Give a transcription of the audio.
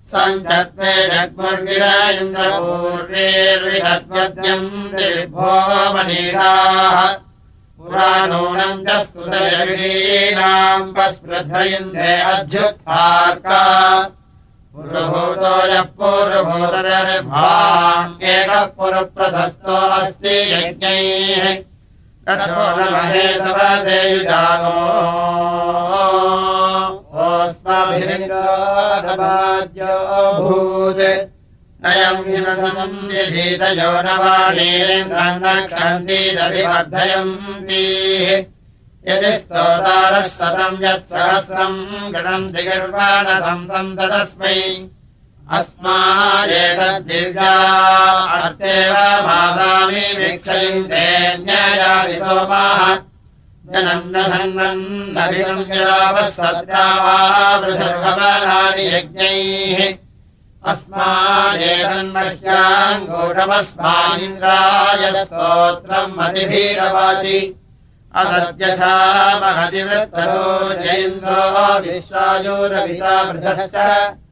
सञ्चत्वे जग्मुर्गिरा इन्द्रपूर्वेर्विहद्वद्यम् दिविभो मनीषाः पुरा नूनम् च स्तुतयर्षीणाम् पस्पृथयिन्द्रे अध्युत्थार्का पुरुभूतो यः पूर्वभूतदर्भाम् एकः पुरप्रशस्तो अस्ति यज्ञैः तथो न महेशवसेयुजानो ओस्माभिरिन्द्राधवाद्योऽभूत् नयम् हिनसमम् यधीतयो न वाणीरेन्द्रम् नक्षन्तीदभिवर्धयन्तीः यदि स्तोतारः शतम् यत्सहस्रम् गणन्ति गर्वाणसंसम् तदस्मै अस्मायेतद्दिव्या अर्चेव मासामि वीक्षयिन्तेऽन्याया विसोमाः जनम् न धन्वन्न विसंयदावः सत्या वा वृषर्भवनानि यज्ञैः अस्मायेतन्मह्याम् घोषमस्मादिन्द्राय स्तोत्रम् मतिभिरवाचि अदद्यथा महतिवृत्तरो जयेन्द्रो विश्वायोरविता वृधश्च